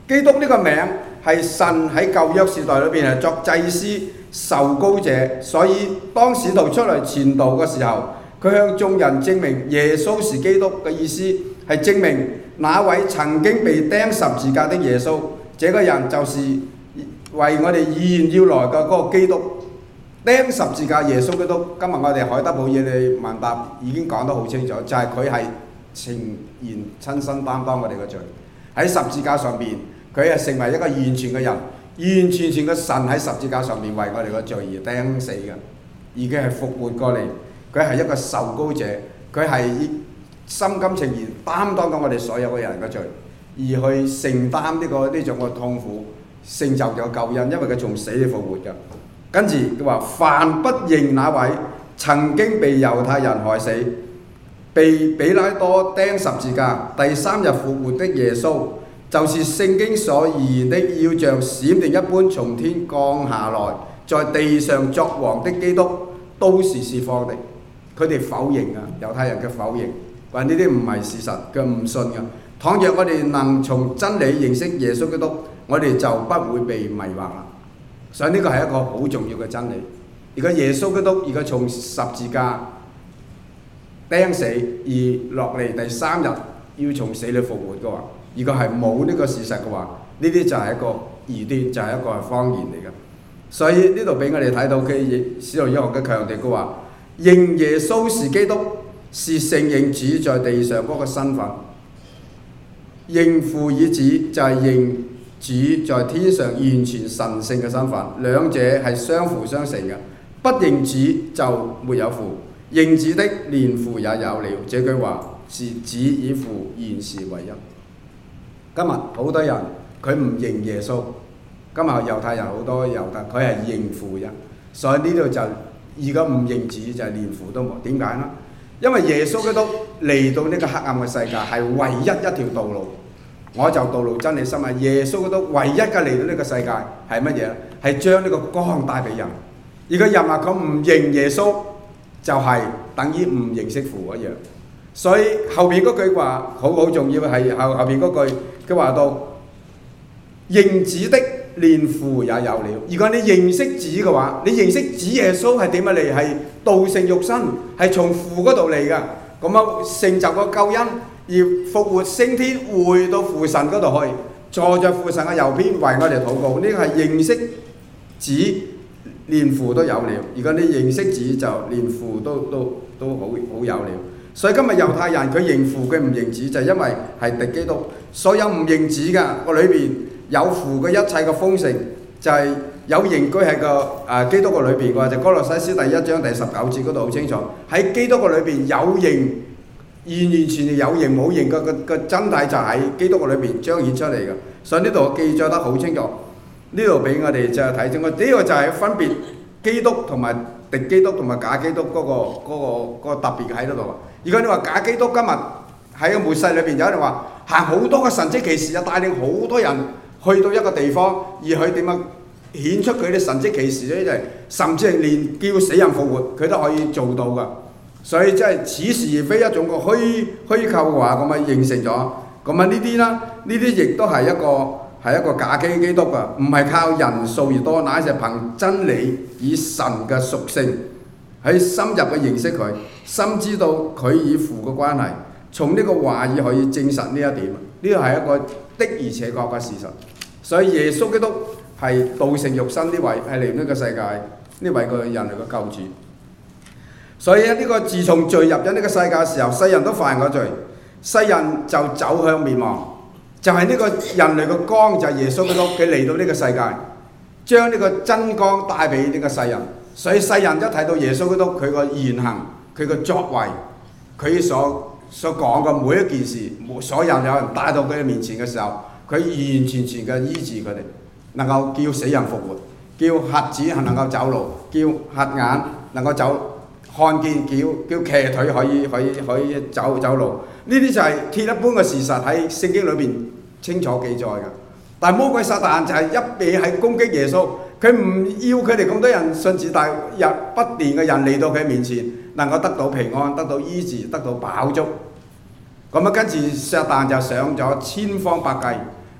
基督呢個名係神喺舊約時代裏邊係作祭司受膏者，所以當使徒出嚟傳道嘅時候，佢向眾人證明耶穌是基督嘅意思係證明那位曾經被釘十字架的耶穌，這個人就是為我哋現要來嘅嗰個基督。釘十字架耶穌基督，今日我哋海德堡嘢你問答已經講得好清楚，就係佢係情願親身擔當我哋嘅罪，喺十字架上邊，佢係成為一個完全嘅人，完完全全嘅神喺十字架上面為我哋嘅罪而釘死嘅，而佢係復活過嚟，佢係一個受膏者，佢係心甘情願擔當緊我哋所有嘅人嘅罪，而去承擔呢、這個呢種嘅痛苦，成就咗救恩，因為佢從死裏復活嘅。跟住佢話：凡不認那位曾經被猶太人害死、被比拉多釘十字架、第三日復活的耶穌，就是聖經所預言的，要像閃電一般從天降下來，在地上作王的基督，都是說謊的。佢哋否認啊，猶太人嘅否認，話呢啲唔係事實，佢唔信嘅。倘若我哋能從真理認識耶穌基督，我哋就不會被迷惑啦。所以呢個係一個好重要嘅真理。而家耶穌基督而家從十字架釘死而落嚟第三日要從死裏復活嘅話，如果係冇呢個事實嘅話，呢啲就係一個異端，就係、是、一個係謊言嚟嘅。所以呢度俾我哋睇到嘅使徒約翰嘅強調，佢話認耶穌是基督，是承認主在地上嗰個身份；認父與子就係認主在天上完全神聖嘅身份，兩者係相輔相成嘅。不認主就沒有父，認主的連父也有了。這句話是子與父原是為一。今日好多人佢唔認耶穌，今日猶太人好多猶太佢係認父嘅，所以呢度就如果唔認主就係連父都冇。點解呢？因為耶穌基督嚟到呢個黑暗嘅世界係唯一一條道路。我就道路真理生命，耶穌基督唯一嘅嚟到呢個世界係乜嘢？係將呢個光帶俾人。如果人話佢唔認耶穌，就係、是、等於唔認識父一樣。所以後邊嗰句話好好重要，係後後邊嗰句佢話到認子的連父也有了。如果你認識子嘅話，你認識子耶穌係點樣嚟？係道成肉身，係從父嗰度嚟嘅，咁樣成就個救恩。而復活升天，回到父神嗰度去，坐在父神嘅右邊為我哋禱告。呢個係認識子，連父都有了。如果你認識子，就連父都都都好好有了。所以今日猶太人佢認父，佢唔認子，就係、因為係敵基督。所有唔認子嘅個裏邊有父嘅一切嘅豐盛，就係、是、有形居喺個誒、呃、基督嘅裏邊嘅話，就哥羅西書第一章第十九節嗰度好清楚，喺基督嘅裏邊有形。完完全全有形冇形嘅個真諦就喺基督嘅裏邊彰顯出嚟嘅，所以呢度記載得好清楚。呢度俾我哋就係睇清楚，呢、這個就係分別基督同埋敵基督同埋假基督嗰、那個嗰、那個那個特別喺嗰度。如果你話假基督今日喺個末世裏邊有人話行好多嘅神蹟奇事啊，帶領好多人去到一個地方，而佢點樣顯出佢啲神蹟奇事咧？就係甚至係連叫死人復活，佢都可以做到㗎。所以即係似是而非一種個虛虛構嘅話，咁啊形成咗，咁啊呢啲啦，呢啲亦都係一個係一個假基基督啊，唔係靠人數而多，乃係憑真理以神嘅屬性喺深入嘅認識佢，深知道佢與父嘅關係，從呢個話語可以證實呢一點，呢個係一個的而且確嘅事實。所以耶穌基督係道成肉身呢位係嚟呢個世界呢位個人類嘅救主。所以呢個自從罪入咗呢個世界嘅時候，世人都犯過罪，世人就走向滅亡。就係、是、呢個人類嘅光就係耶穌基督，佢嚟到呢個世界，將呢個真光帶俾呢個世人。所以世人一睇到耶穌基督佢個言行、佢個作為、佢所所講嘅每一件事，所有有人帶到佢哋面前嘅時候，佢完完全全嘅醫治佢哋，能夠叫死人復活，叫瞎子能夠走路，叫瞎眼能夠走。看見叫叫騎腿可以可以可以走走路，呢啲就係鐵一般嘅事實喺聖經裏邊清楚記載嘅。但係魔鬼撒旦就係一味喺攻擊耶穌，佢唔要佢哋咁多人信主，但日不斷嘅人嚟到佢面前，能夠得到平安、得到醫治、得到飽足。咁啊，跟住撒旦就上咗千方百計，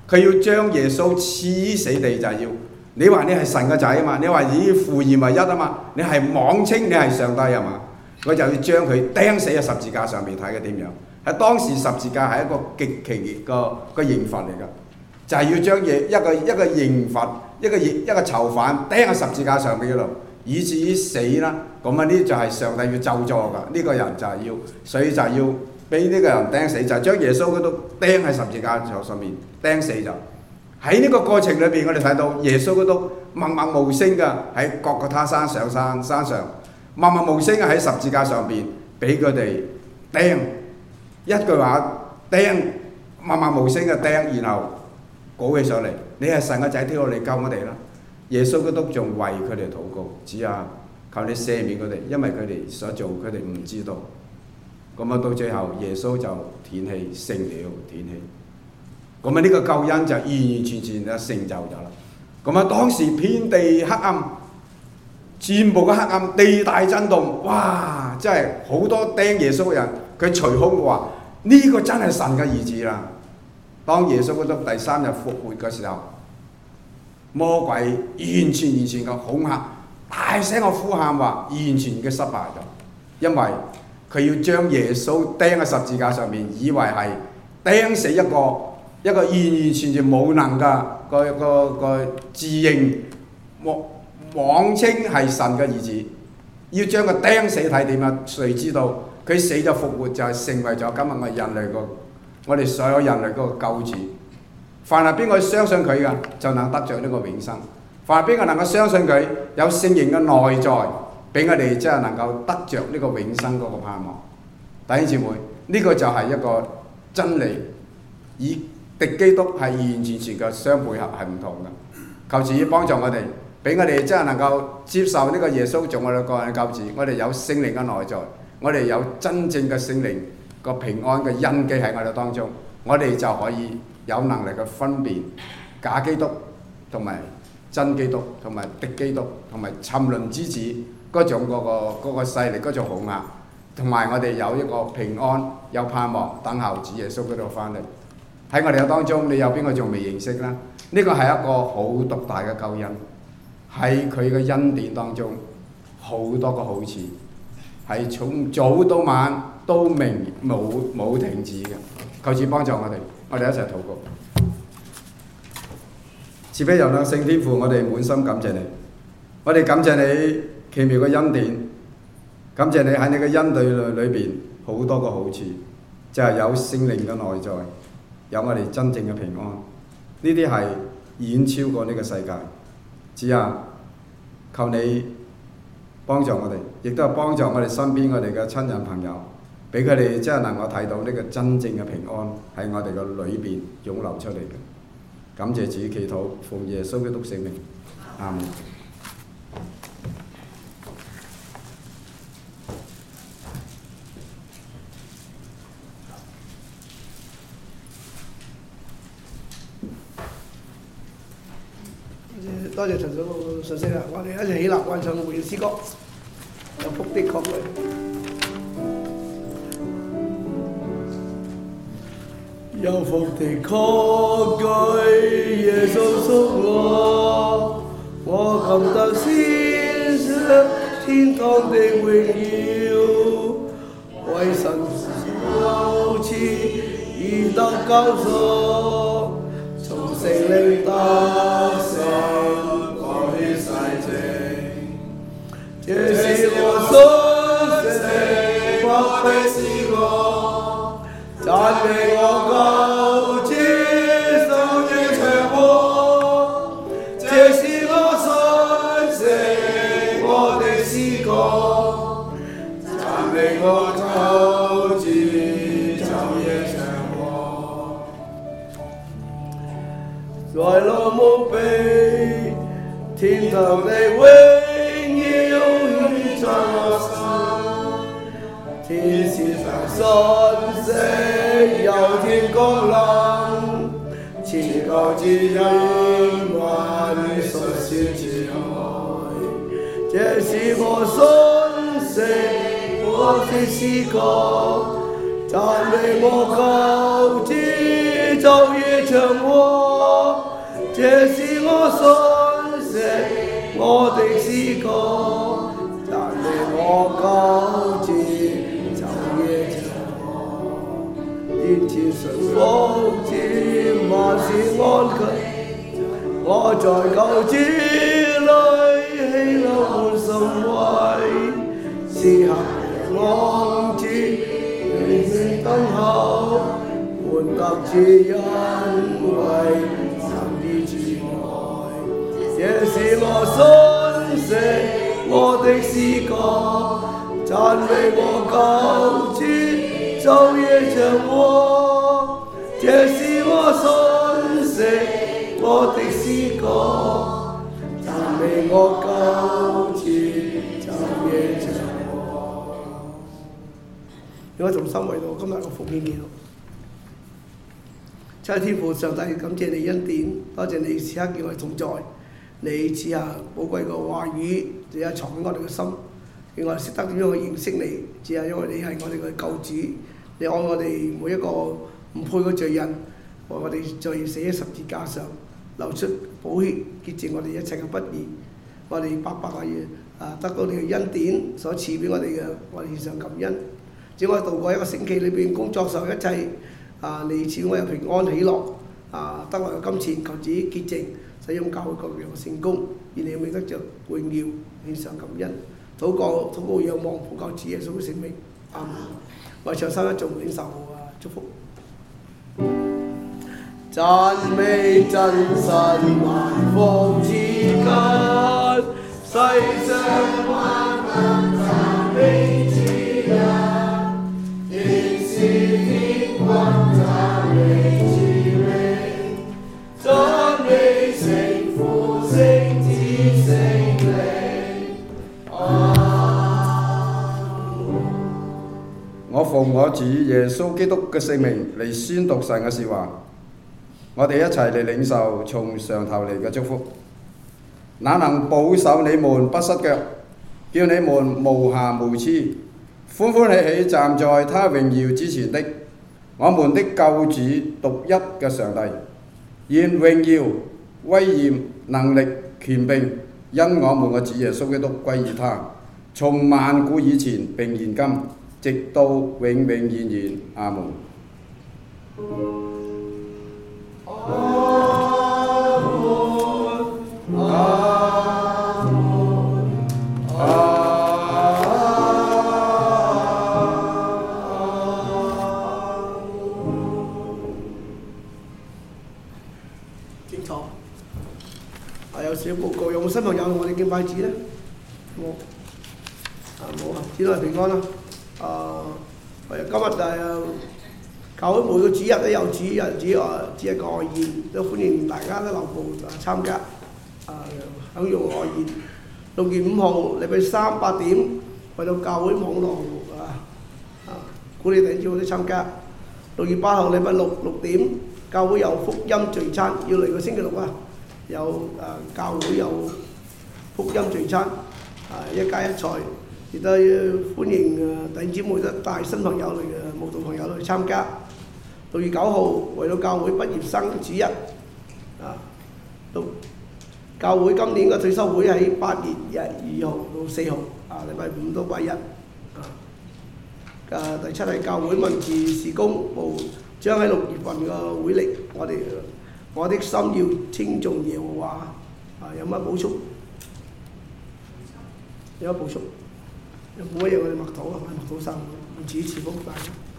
佢要將耶穌黐死地就係要，你話你係神嘅仔啊嘛，你話以父二為一啊嘛，你係妄稱你係上帝啊嘛，我就要將佢釘死喺十字架上面，睇佢點樣。喺當時十字架係一個極其個個刑罰嚟㗎，就係、是、要將嘢一個一個刑罰一個一個囚犯釘喺十字架上面嗰度，以至於死啦。咁啊呢就係上帝要咒詛㗎，呢、這個人就係要，所以就係要俾呢個人釘死，就係、是、將耶穌嗰度釘喺十字架上面釘死就。喺呢個過程裏邊，我哋睇到耶穌嗰度默默無聲㗎，喺各個他山上山山上默默無聲喺十字架上邊俾佢哋釘。一句話釘，默默無聲嘅釘，然後舉起上嚟，你係神嘅仔，跳落嚟救我哋啦！耶穌基督仲為佢哋禱告，主啊，求你赦免佢哋，因為佢哋所做，佢哋唔知道。咁啊，到最後耶穌就斷氣，成了斷氣。咁啊，呢個救恩就完完全全就成就咗啦。咁啊，當時遍地黑暗，全部嘅黑暗，地大震動，哇！真係好多釘耶穌嘅人。佢隨空話：呢、這個真係神嘅兒子啦！當耶穌基督第三日復活嘅時候，魔鬼完全完全嘅恐嚇，大聲嘅呼喊話：完全嘅失敗咗，因為佢要將耶穌釘喺十字架上面，以為係釘死一個一個完完全全冇能嘅個個個自認妄稱係神嘅兒子，要將佢釘死睇點啊？誰知道？佢死咗復活就係成為咗今日我人類個我哋所有人類嗰個救主。凡係邊個相信佢嘅，就能得着呢個永生。凡係邊個能夠相信佢有聖靈嘅內在，俾我哋即係能夠得着呢個永生嗰個盼望。弟兄姊妹，呢、這個就係一個真理，以敵基督係完完全全嘅相配合係唔同嘅。求主幫助我哋，俾我哋即係能夠接受呢個耶穌做我哋個人嘅救主。我哋有聖靈嘅內在。我哋有真正嘅聖靈個平安嘅印記喺我哋當中，我哋就可以有能力去分辨假基督同埋真基督同埋敵基督同埋沉淪之子嗰種嗰、嗰個嗰個勢力嗰種恐嚇，同埋我哋有一個平安有盼望等候主耶穌嗰度翻嚟。喺我哋嘅當中，你有邊個仲未認識呢？呢個係一個好獨大嘅救恩，喺佢嘅恩典當中好多個好處。係從早到晚都明冇冇停止嘅，求主幫助我哋，我哋一齊禱告。慈悲柔亮聖天父，我哋滿心感謝你，我哋感謝你奇妙嘅恩典，感謝你喺你嘅恩典裏裏邊好多個好處，就係、是、有聖靈嘅內在，有我哋真正嘅平安，呢啲係遠超過呢個世界。主啊，求你幫助我哋，亦都係幫助我哋身邊我哋嘅親人朋友，俾佢哋真係能夠睇到呢個真正嘅平安喺我哋嘅裏邊湧流出嚟嘅。感謝主，祈禱奉耶穌基督聖名，阿門。 多謝陳總信息啦，我哋一齊起立關唱回應詩歌，有福的確據。有福的確據，耶穌屬我，我感得先上天堂的榮耀，為神救賜已得救贖，從聖靈得勝。這是我信息，福的是我，讚美我救主，受的長歌。這是我信息，我的詩歌，讚美我救主，晝夜長歌。在落無比，天堂的榮。在我心，天使上信息，有天降臨，千國之人萬所宣之愛。這是我信息，我的詩歌，讚美我救主，晝夜長歌。 這是我信息，我的詩歌，讚美我救主，晝夜長我，願前順服主，萬事安居。我在救主裏喜樂滿心懷，時刻望主，永遠等候，滿得主恩惠，參與主愛。這是我信息，我的詩歌，讚美我救主，晝夜長和。這是我信息。我的詩歌，讚美我救主，晝夜長和。讓我從心為到今日個奉獻記錄。親愛的天父上帝，感謝你恩典，多謝你時刻叫我哋同在，你賜下寶貴嘅話語，你係藏喺我哋嘅心，叫我哋識得點樣去認識你。只係因為你係我哋嘅救主，你愛我哋每一個唔配嘅罪人，為我哋罪死喺十字架上。流出寶血，潔淨我哋一切嘅不義，我哋白白嘅啊得到你嘅恩典所賜俾我哋嘅，我哋獻上感恩。只可以度過一個星期裏邊工作上一切啊，你賜我有平安喜樂啊，得來嘅金錢求主潔淨，使用教會各樣成功，而你永得着榮耀，獻上感恩。禱告禱告仰望奉靠主耶穌嘅聖名，阿門。我哋唱三一頌領受啊祝福。讚美真神萬福之間，世上萬民讚美主人，天使天君讚美主名，讚美聖父聖子聖靈。 我奉我主耶穌基督嘅聖名嚟宣讀神嘅説話。我哋一齊嚟領受從上頭嚟嘅祝福，那能保守你們不失腳，叫你們無瑕無疵，歡歡喜喜站在他榮耀之前的，我們的救主獨一嘅上帝，願榮耀、威嚴、能力、權柄，因我們嘅主耶穌基督歸於他，從萬古以前並現今，直到永永遠遠。阿門。阿門，阿門，阿門。清楚。啊，有少報告，有冇新朋友同我哋敬拜主咧？冇。啊冇啊，主內平安啦。啊，我哋今日就係。教會每個主日都有主日主啊主日嘅外宴，都歡迎大家都留步啊參加啊享用外宴。六月五號禮拜三八點為到教會網絡啊啊鼓勵弟兄姊妹都參加。六月八號禮拜六六點教會有福音聚餐，要嚟個星期六啊有啊教會有福音聚餐啊一家一菜，亦都歡迎啊弟兄姊妹都帶新朋友嚟嘅慕道朋友去參加。六月九號為到教會畢業生主日啊，到教會今年嘅退休會喺八月廿二號到四號啊，禮拜五到拜日啊。誒第七係教會文字事工部將喺六月份嘅會歷，我哋我的心要稱頌耶和華啊，有乜補充？有乜補充？有冇乜嘢我哋默禱啊？默禱生，唔止賜福大家。